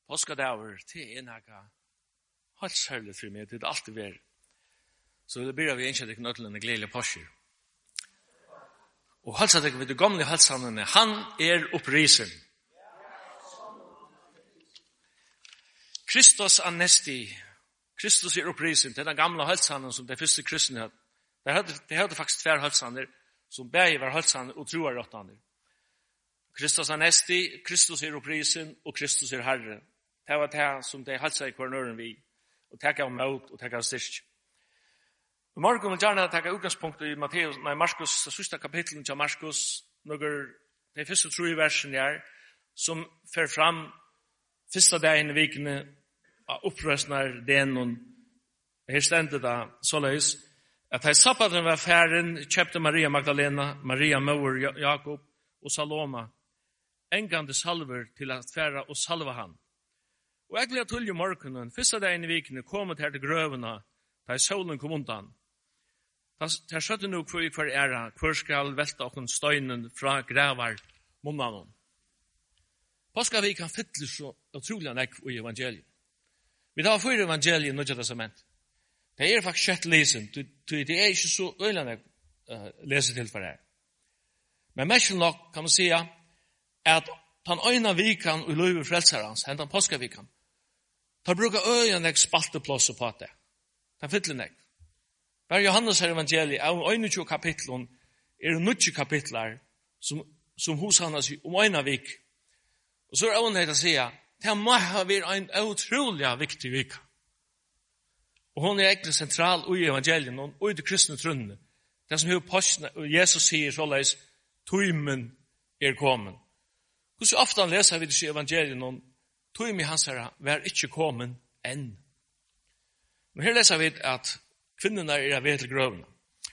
Påskadager til noe helt særlig for meg, det er alltid vært. Så det blir vi ikke til en gledelig påskyr. Og halsa deg ved de gamle halsandene, han opprisen. Kristus anesti. Kristus opprisen, det er den gamle halsanden som de første kristne hadde. De hadde faktisk tver halsander, som begge var halsander og troarottander. Kristus anesti, Kristus opprisen, og Kristus Herre. Det var det som de halsa i kvarnøren vi, og det gav mot, og det gav styrk. I morgen vil gjerne ta utgangspunkt i Markus, det siste kapitlet til Markus, de første 3 versene her, som fer fram første dagen i vikene av opprøsner den, og her stendte det såleis, at da sabbaten var færen, kjøpte Maria Magdalena, Maria Mauer, Jakob og Saloma, engande salver til at fære og salve han. Og jeg vil tulle morgenen, første dagen i vikene, kommet her til grøvene, da solen kom undan. Der skjøtte nå hver æra, hver skal velte okken støynen fra grævar munnen. Påskavik kan fytle så utrolig nekk i evangeliet. Vi tar 4 evangeliet i Nødja Testament. Det er faktisk kjøtt lesen, det er ikke så øyelig nekk lese til for det. Men mest nok kan man si at den øyne vikan og løyve frelsarans, hentan påskavikan, tar bruker øyne nekk spalteplåse på det. Den fytle nekk. Bare Johannes her evangeliet, av 21 kapitlen, det 90 kapitler som hos han sier om øyne vik. Og så det å si, det må ha vært en utrolig viktig vik. Og hun egentlig sentral i evangelien, og i det kristne trunnene. Det som og Jesus sier såleis, tøymen kommen. Hvordan ofte leser vi det i evangelien, tøymen hans herre var ikke kommen enn. Men her leser vi at kvinnorna ved til grøvene.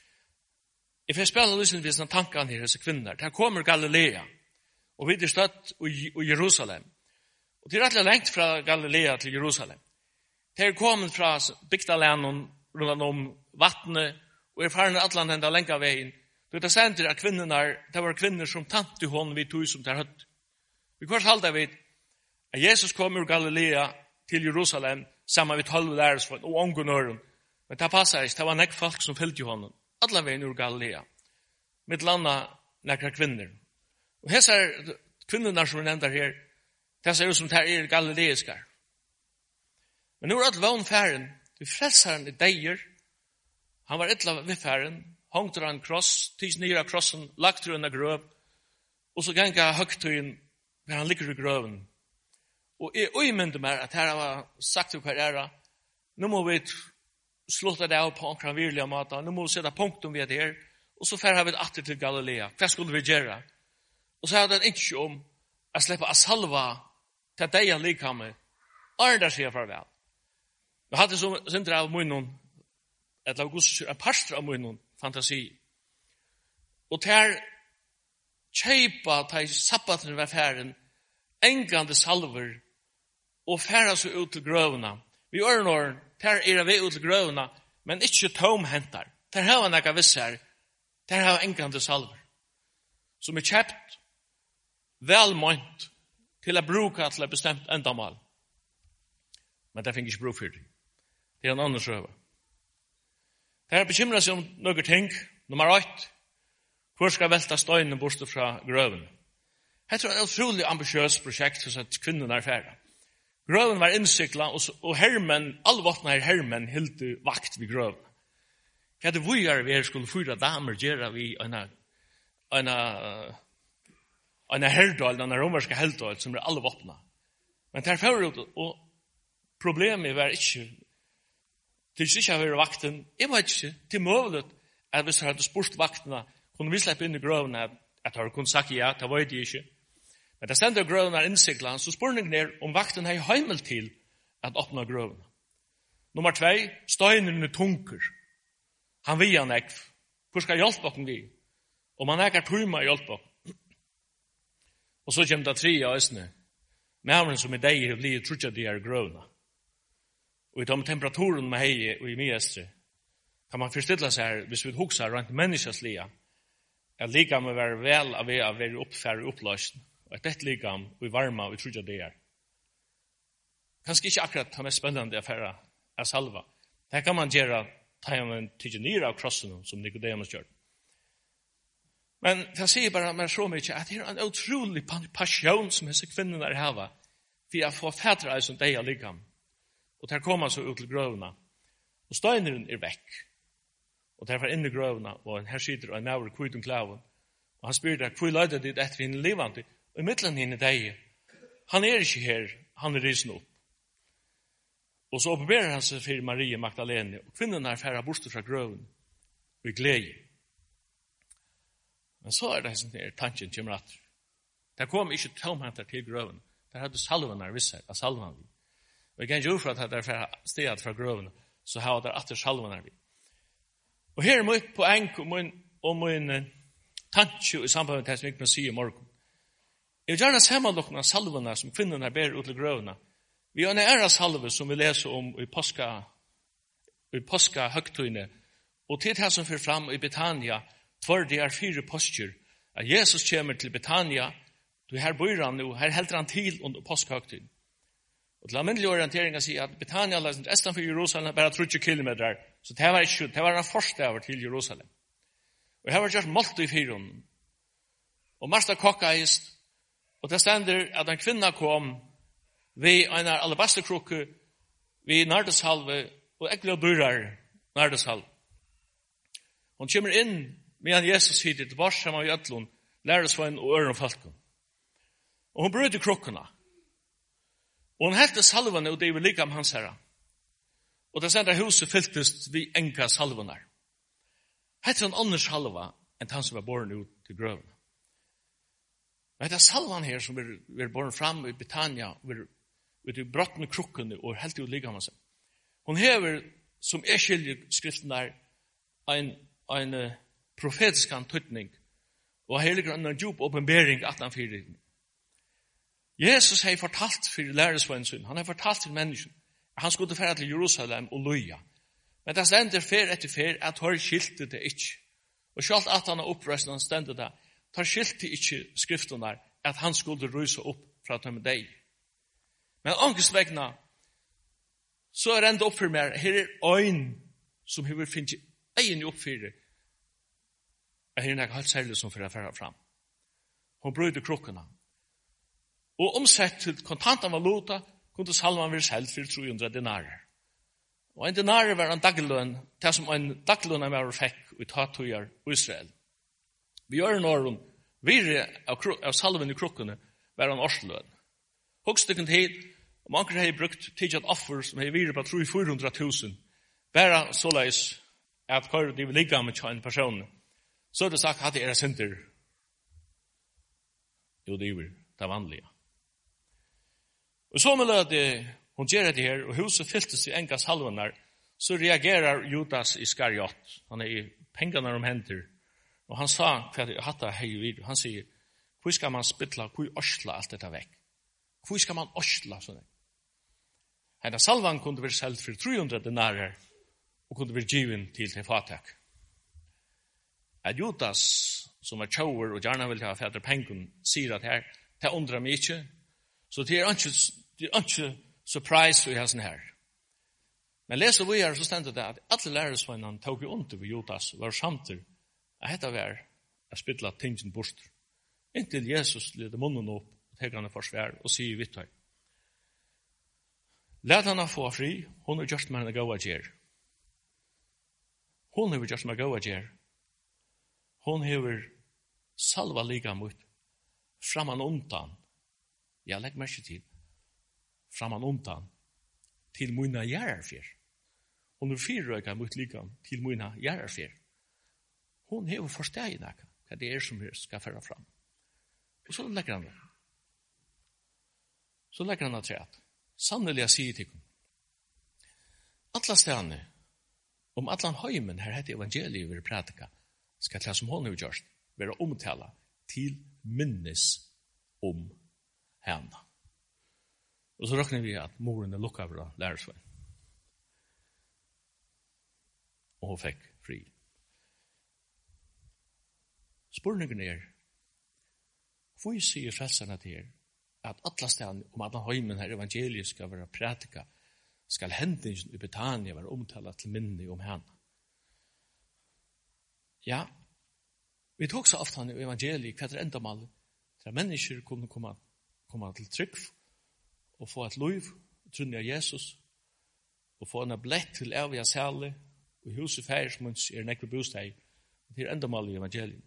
Jeg får spille lysen til tankene her, disse kvinner. Der kommer Galilea, og vi støtt i Jerusalem. Og det rettelig lengt fra Galilea til Jerusalem. De kommet fra bygdalænen, rundt om vattnet, og farne atlan enda lengt av veien. Det sender at kvinnorna, det var kvinner som tante hon vid tog som der høtt. Vi kvart halda vid at Jesus kom ur Galilea til Jerusalem, sammen med 12 lærersfolk og ångonøren. Men det passer ikke, det var nekk folk som fylte honom. Alla veien ur Galilea. Mitt landa nekkra kvinner. Og hese kvinnerna som vi nevnte her, det ser ut som det er galileiskar. Men nu er alt vann færen, vi frelsaren i deier, han var etla ved færen, hongte han kross, tis nere krossen, lagt rundt grøv, og så ganga høgtøyen, der han ligger i grøven. Og jeg øymynde meg at her var sagt til hver æra, nå må vi slått det av på akkurat virlige måter. Nå må vi sette punktum ved det her. Og så fer vi atter til Galilea. Hva skulle vi gjøre? Og så hadde han ikke om å slippe å salva til deg han liker med. Arne sier farvel. Vi hadde så sindre av munnen, et august, en parstre av munnen, fantasi. Og til kjeipa til sabbaten ved færen, engande salver, og færa seg ut til grøvene. Vi ordner, der vi ut til grøvene, men ikke tomhentar. Der har han ikke viss her. Der har han engande salver. Som er kjøpt, velmønt, til å bruke til et bestemt endamål. Men det finner ikke bruk for det. Det er en annen søve. Det er bekymret seg om noen ting. Nummer 8. Hvor skal velta støyene bort fra grøvene? Det er et utrolig ambitiøst prosjekt for at kvinnerne er ferdig. Grøven var innsikla, og hermen, alle vottene her hermen, hilde vakt ved grøven. Hva det vi skulle fyra damer gjøre vi en herdal, en romerske herdal, som alle vottene. Men det er ut, og problemet var ikke, til ikke å være vakten, jeg var ikke, til målet, at hvis jeg hadde spurt vaktene, kunne vi slippe inn i grøven, at jeg kunne sagt ja, det var det ikke. Men det stender grøven er innsikla, så spørningen er om vakten har heimel til at åpne grøven. Nummer 2, støynene tunker. Han vil han ekv. Hvor skal hjelpe okken vi? Og man ekkert tøyma hjelpe okken. Og så kommer det 3 av østene. Mævren som i deg blir trutja de er grøvene. Og i de temperaturen med hei og i miestre, kan man forstille seg her, hvis vi hukser rent menneskeslige, at lika med være vel av å være oppfærd og oppløst, og at dette ligger i varma, vi tror ikke det er. kanskje ikke akkurat det mest spennende affæra av salva. Det kan man gjøre ta man tycker ner av krossen som Nikodemus gjør. Men det sier bare mer så mye at det er en utrolig passion som disse kvinnerne har for å få fædre som de har liggam. Og der kommer så ut til grøvene. Og steineren er vekk. Og der var inne i grøvene, og her sitter en maur kvitt om klaven. Og han spør der, hvor løyde det etter henne livande? Og i midtelen henne deg, han er ikke her, han er risen opp. Og så oppeberer han seg for Marie Magdalene, og kvinnerne er færre bort fra grøven, og i glede. Men så er det sånn her, tanken kommer at det kom ikke tomhenter til grøven. Der hadde salvene visse av salvene. Og jeg kan jo for at det er færre stedet fra grøven, så har det atter salvene vi. Og her er mitt poeng og min tanke i samband med det som jeg kan si i morgen. Jeg vil gjerne sammenlukkene av salvene som kvinnerne ber ut til grøvene. Vi har en æra salve som vi leser om i påska høgtøyne, og til det som fører fram i Betania, for det er 4 påsker, at Jesus kommer til Betania, du her bor han nå, her helter han til under påska høgtøyne. Og til alminnelig orientering å si at Betania er nesten for Jerusalem, bare 30 kilometer, så det var en forstaver til Jerusalem. Og her var gjort målt i 4. Og Martha kokkeist, og det stender at en kvinna kom, vi en alabasterkrukke, vi nardesalve, og ekle dyrar nardesalve. Hun kommer inn, medan Jesus sitter til vars sammen i Øtlund, læresvein og øren falken. Og hun brød i krukkene. Og hun helte salvene, og det vil ligge om hans herre. Og det sender huset fylltes vi enka salvene. Hette en annen salva enn han som var born ut til grøven. Men det er salvan her som er born fram i Betania, ved de brottene krukkene og helt ut ligger med seg. Hun hever, som er skyldig skriften der, en profetisk antydning, og heller en djup åpenbering at han fyrer. Jesus har fortalt for læresvennen sin, han har fortalt til mennesken, at han skulle fære til Jerusalem og loja. Men det stender fer etter fer at han skilte det ikke. Og selv at han har oppreist når han stender det, tar skilte ikke skriften der, at han skulle ryse opp fra dem med deg. Men angstveggene, så er enda oppfyrir mer, her er øyn som vi vil finne egen oppfyrir, er her er helt særlig som for å fære fram. Hun brøyde krukkene. Og omsett til kontanten valuta, kunne salman være selv for 300 dinarer. Og en dinar var en dagløn, det som en dagløn var fikk i tatøyer Israel. Vi gjør en åren, virre av salven i krukkene, var en årsløn. Hogstykken tid, om anker har brukt tidligere offer som har virre på 400.000, bare såleis at hver de vil ligge med en person, så er det sagt at det er synder. Jo, det er det vanlige. Og så med det hun gjør det her, og huset fylltes i enka salvenar, så reagerer Judas Iskariot. Han er i pengene om henter. Og han sa, hva det hatt av hei vid, han sier, hvor skal man spittla, hvor årsla alt dette vekk? Hvor skal man årsla sånn? Hennar salvan kunne være selv for 300 dinarer, og kunne være given til fatak. At Judas, som er tjauer og gjerne vil ha fædre pengen, sier at her, det undrer meg ikke, så det er ikke surprise vi har sånn her. Men leser vi her, så stender det at alle lærersvennene tog jo under ved Judas, var samtidig, at dette var å spytla tingen bort. Inntil Jesus leder munnen opp, og teker han for svær, og sier vidt her. Lät henne få fri, hun har gjort meg en gåa gjer. Hun har gjort meg gåa gjer. Hun har salva liga mot framan undan. Jeg legger meg ikke til. Framan undan til mine gjerarfjer. Hun har fyrrøyga mot liga til mine gjerarfjer. Hun har forstått hva det er som skal føre fram. Og så legger han det. Så legger han det til at sannelig jeg sier til dem. Alla stedene, om allan høymen her heter evangeliet vil prædika, skal til som hun har gjort, være omtala til minnes om henne. Og så råkner vi at moren er lukket over lærersveien. Og hun fikk fri. Spurningen er, hvor sier frelserne til her? at alla stedene om at heimen her evangeliet skal være prætika, skal hendingen i Betania være omtalt til minne om henne. Ja, vi tok så ofte i evangeliet hva enda mal, til at mennesker kunne komme til trygg og få et liv, trunne av Jesus, og få en blett til evige særlig, og huset færesmunds nekve bosteg. Det enda mal i evangeliet.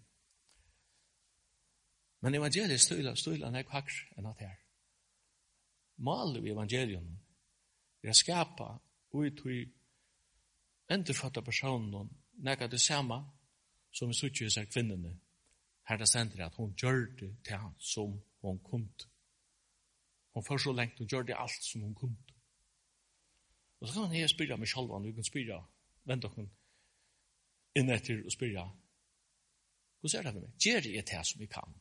Men evangeliet støyler nek hakker enn at her. Malet i evangeliet er å skapa ut i endurfatta personen nek det samme som vi suttje seg kvinnene. Her det stender at hun gjør det til han som hun kunne. Hun får så lengt, hun gjør det alt som hun kunne. Og så kan man her spyrja meg selv, og vi kan spyrja, vent dere inn etter og spyrja, hvordan er det med meg? Gjør det det som vi kan?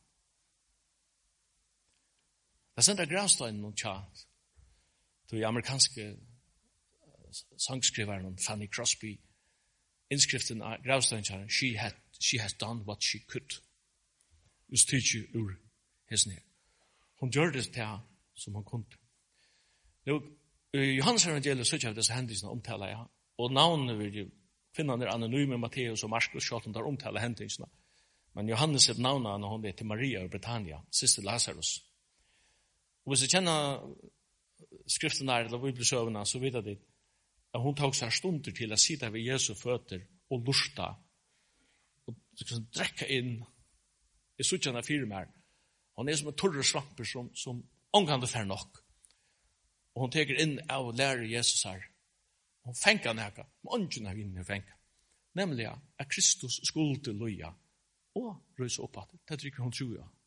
Det sender gravsteinen noen tjat til amerikanske sangskriveren Fanny Crosby, innskriften av gravsteinen, she has done what she could. Just teach you ur hesten her. Hun gjør det til som hun kunne. Nå, Johannes evangeliet så ikke av disse hendelsene omtaler jeg, og navnet vil jo finne der anonyme Matteus og Markus, selv om der omtaler hendelsene. Men Johannes er navnet når hun er til Maria og Britannia, siste Lazarus. Og hvis jeg kjenner skriften der, eller bibelsøvene, så vet jeg det, at hun tok seg stunder til å sitte ved Jesu føtter og lusta, og liksom drekke inn i suttjene firmer. Hun er som en torre svamper som omgående fer nok. Og hun teker inn av å lære Jesus her. Hun fenker nækka, men ånden av innen fenker. Nemlig at Kristus skulle til loja og røyse opp at det trykker hun tror ja.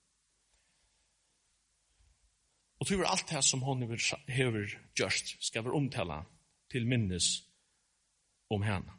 Og tror alt det som hun hever gjørst skal være omtala til minnes om henne.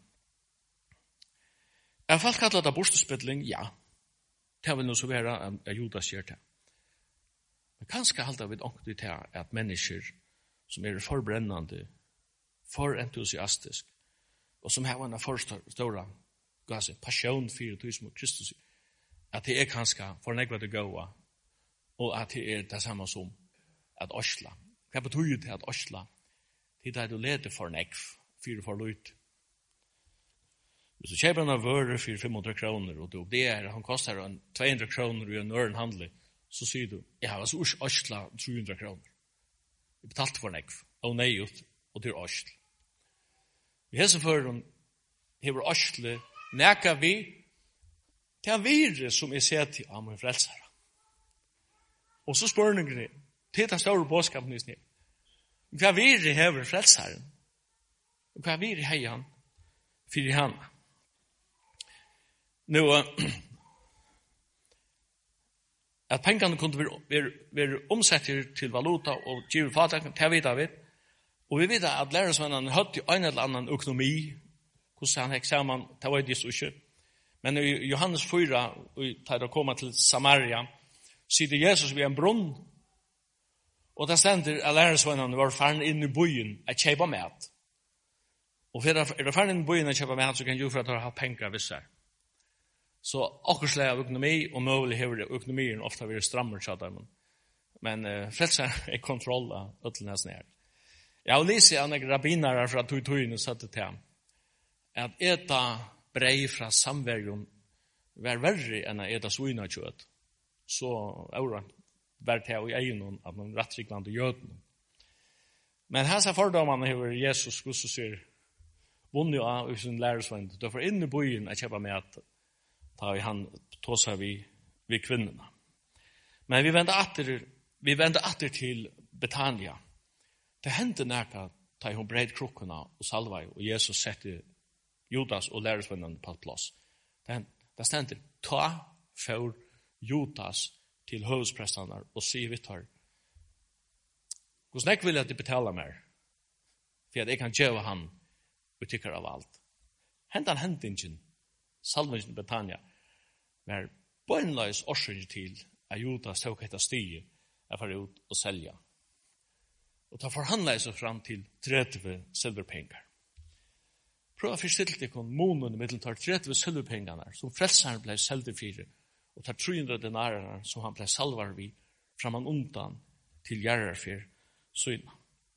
Er folk kallet det bostespilling? Ja. Det vil nå så være at Judas gjør det. Men kanskje halda vi ångte til at mennesker som er forbrennende, for entusiastisk, og som har en for stor passion for det som Kristus, at det er kanskje for negva det gåa, og at det er det samme som at osla. Hva betyr det at osla? Det er det du leder for negv, for løyt. Hvis du kjøper en vøre for 500 kroner, og det er, han koster 200 kroner i en ørenhandel, så sier du, jeg har altså osla 300 kroner. Jeg betalte for negv, og nei ut, og det er osla. Vi hese for hun hever osla, neka vi, til han vire som jeg ser til av min frelsere. Og så spør han ikke, til den store bådskapen i snitt. Hva vire hever frelseren? Hva vire heier han? Fyrir han. Nå, at pengene kunne være omsettet til valuta og givet fatak, det vet vi. Og vi vet at lærersvennerne hadde en eller annen økonomi, hvordan han hekk sammen, det var det ikke. Men i Johannes 4, da de kommer til Samaria, sier Jesus ved en brunn, og da stender at lærersvennerne var ferdig inn i byen å kjøpe mat. Og for er ferdig inn i byen å kjøpe mat, så kan du for at du har penger hvis her. Så akkurat slag av økonomi, og mulig hever økonomien ofte vært strammer, men frelser er kontroll av ødelnesen her. Jeg har lyst til at en rabbinere fra Tøytøyene satte til ham, at eta brei fra samverden var verre enn å eta svinakjøtt, så øvrigt var det i egen av den rettriklande jødene. Men her ser fordommene over Jesus, hvordan sier, vunnet av sin lærersvenn, du får inn i byen å kjøpe med at da han tåser vi kvinnerne. Men vi vender atter til Betania. Det hendte nærka da hun breid krukkene og salvei, og Jesus sette Judas og lærersvennene på plass. Det stender, ta for Judas til høvdsprestene og sier vidt her, hvordan jeg vil at de betaler mer, for at jeg kan gjøre han utikker av alt. Hendingen, salvingen Betania, var bøgnløs årsøk til at Judas tok etter stiget å fara ut og selja. Og ta forhandla seg fram til 30 silverpengar. Prøv å forstille deg om månen mellom 30 silverpengarna som frelseren ble seldet fire, og tar 300 denarer som han ble salvar vid framan undan til gjerrar for syna.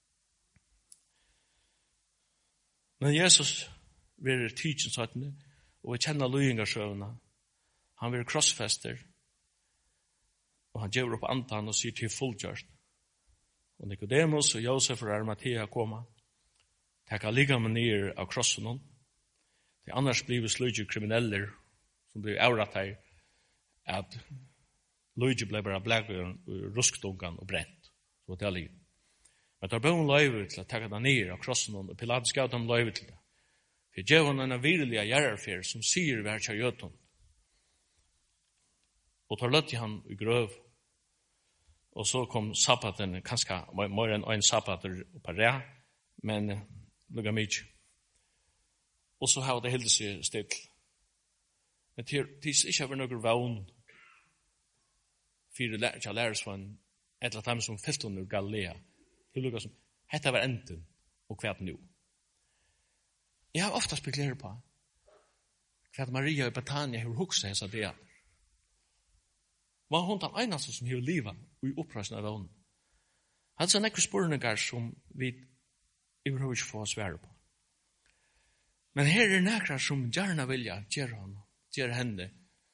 Men Jesus vil tidsen sånn, og vi kjenner løyingarsøvna. Han vil krossfester, og han gjør opp andan og sier til fullgjørst. Og Nicodemus og Josef og Arimathea koma, takka ligamen nyer av krossen hon. Det annars blir sløyge krimineller, som blir avratt her, at løyge ble bare blæggen, ruskdungan og brent. Så det er liv. Men det er bare løyve til å takka den nyer av krossen hon, og Pilatus gav dem løyve til det. For gjør hon en virliga gjerrarfer som sier vi her kjær gjøton. Og tar løtt i han i grøv. Og så kom sabbaten, kanskje mer enn en sabbater på rea, men lukka mykje. Og så har det hildet seg still. Men det ikke har noen vogn for å lære seg et eller annet som fyllt under Galilea. Det lukka som, hette var enden, og hva nu. Jeg har ofta spekuleret på hva Maria i Betania har hukset hessa det. Var hun den eneste som har livet i oppreisende av vånen? Altså en ekkur spørninger som vi overhodet ikke får svære på. Men her er nekra som gjerne vilja gjøre henne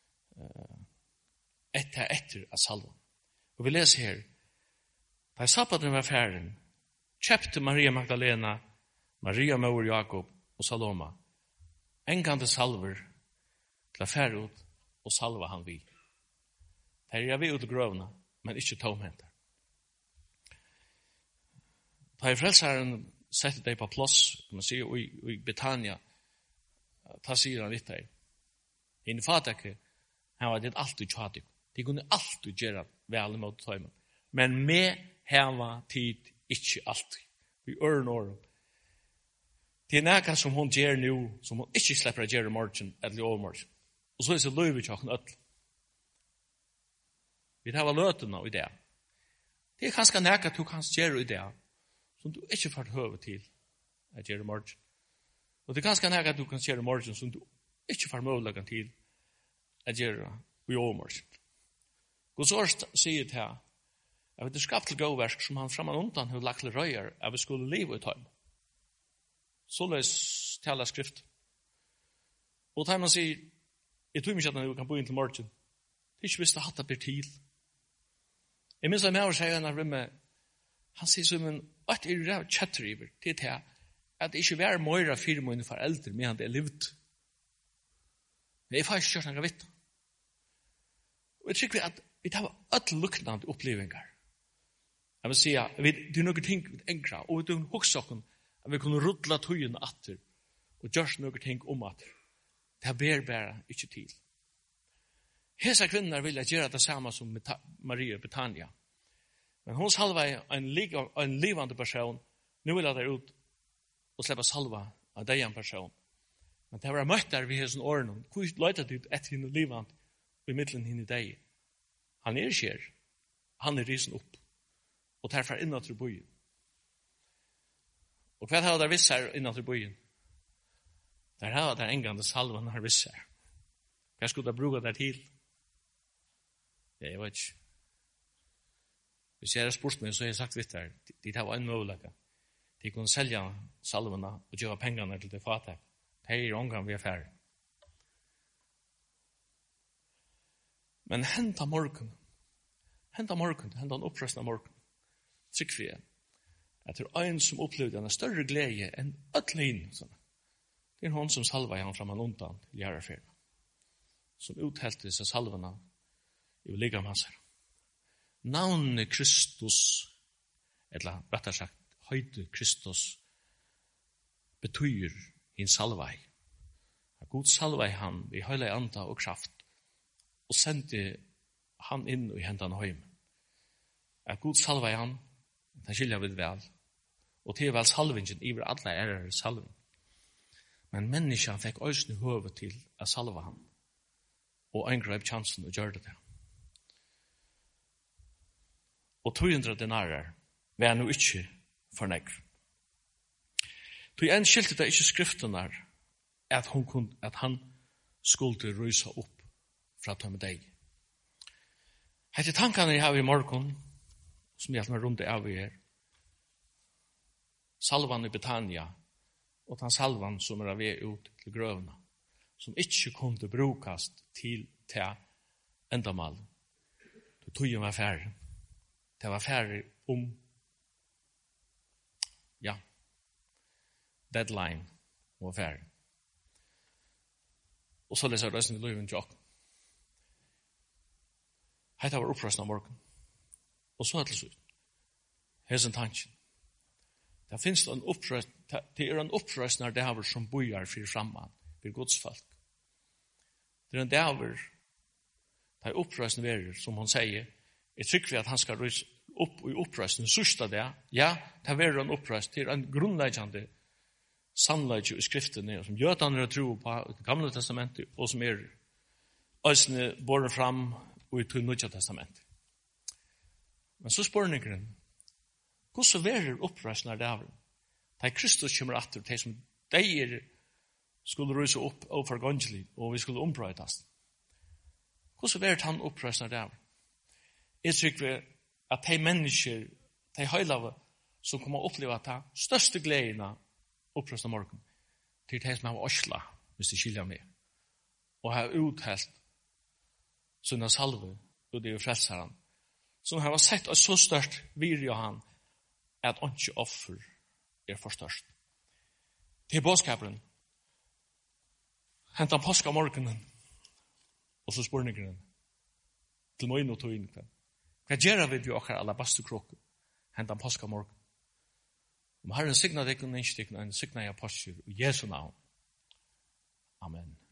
etter av salven. Og vi leser her, da sabbaten var ferdig, kjøpte Maria Magdalena, Maria Mor Jakob og Saloma, engande salver til å fære ut og salva han vi. Her er vi ut i grøvene, men ikke tomhenter. Da frelseren sette deg på plass, kan man si, i Betania, da sier han litt her. Hinn fatake, han var det alltid tjadig. De kunne alltid gjøre vel mot tøymen. Men med heva tid ikke alltid. Vi øren åren. Det er nækka som hun gjør nå, som hun ikke slipper å gjøre i morgen, eller i overmorgen. Og så er det løyve tjokken øtl. Vi tar løtene i det. Det er kanskje nækka du kan gjøre i det, som du ikke får høve til å gjøre i morgen. Og det er kanskje nækka du kan gjøre i morgen, som du ikke får mulighet til å gjøre i overmorgen. Guds ord sier til at det er skapt til gåversk som han framan undan har lagt til røyer at vi skulle leve i tøym. Så løs tala skrift. Og da man sier, jeg tror ikke at vi kan bo inn til morgen. Det er ikke visst at det blir til. Jeg minns at jeg sier en av rimme, han sier som en, at det er ræv kjøttriver til at det ikke er mer av 4 måneder for eldre medan det er livet. Men jeg får ikke kjørt noe vitt. Og jeg tror at vi tar alle luknande opplevelser. Jeg vil si at det er noen ting enkla, og det er hoksaken at vi kunne rudla tøyene atter, og gjørs noen ting atter. Det ber bare ikke til. Hesa kvinner vil gjøre det samme som Maria Betania. Men hun salva en livande person, nu vil jeg ut og slippe salva av deg en person. Men det var møtt der vi har sånn årene. Hvor løyter du etter henne livande og i middelen henne deg? Han er ikke her. Han er risen opp. Og derfor innad til byen. Og hva har det visst her innad til byen? Der har det engande salven har visst her. Hva skulle det bruke der til? Jeg vet ikke. Hvis jeg har spurt meg, så har jeg sagt vidt her. De tar en mulighet. De kunne selge salvene og gjøre pengene til det fattige. Det er omgang vi er ferdig. Men henta morgen, henta en opprøsende morgen, trykk vi at det er en som opplevde en større glede enn ødlin. Det er noen som salva han framan undan til gjerrarferden, som uthelte seg salvene i ligga med hans. Navnet Kristus, eller rettere sagt, høyde Kristus, betyr en salvei. At God salvei han i høyla anda og kraft, og sendte han inn i hendene høyme. At God salvei han, det skiljer vi vel, og til vel salvingen iver alle ærer salven. Men menneskene fikk øysene høve til å salve han, og angrep chansen og gjør det. Og 200 denarer var nå ikke fornegg. Så en skilte det ikke skriften der at han skulle rysa opp fra tømme deg. Hette tankene jeg har i morgen, som hjelper meg rundt av her. Salvan i Betania, og den salvan som er ved ut til grøvene, som ikke kunne brukes til endamal. Det tog jo meg færre. Det var færre deadline var færre. Og så leser jeg røsten i løyven til åkken. Hette var opprøsten av morgen. Og så til slutt. Her er en tanke. Det finnes en opprøst, det er en opprøstende dæver som bojar for framman, for Guds folk. Det er en dæver, det er opprøstende verer, som han sier, jeg trykker at han skal ryse opp i opprøstende, sørste det, ja, det er en opprøst, det er en grunnleggende sannleggende i skriftene, som jødene tror på det gamle testamentet, og som er øsne båret fram og i det nye testamentet. Men så spørningen, hvordan verer opprøstende dæver? Da Kristus kommer etter, de som deier skulle ryse opp overfor gangelig, og vi skulle ombrøytes. Hvordan verer han opprøstende dæver? Jeg tror at de mennesker, de høylave, som kommer å oppleve at de største gledene opprøstende morgen, til de som har årsla, hvis de skiljer med, og har uthelt sånne salve, og det er frelseren, som har sett oss så størst virre han, at ikke offer er for størst. Til bådskaperen, hentet påske morgenen, og så spørningen, til morgen og tog inn kveld. Hva gjør vi til åker alabaster krokke, hentet påske morgen? Om Herren signer deg og ikke deg, en signer jeg påske i Jesu navn. Amen.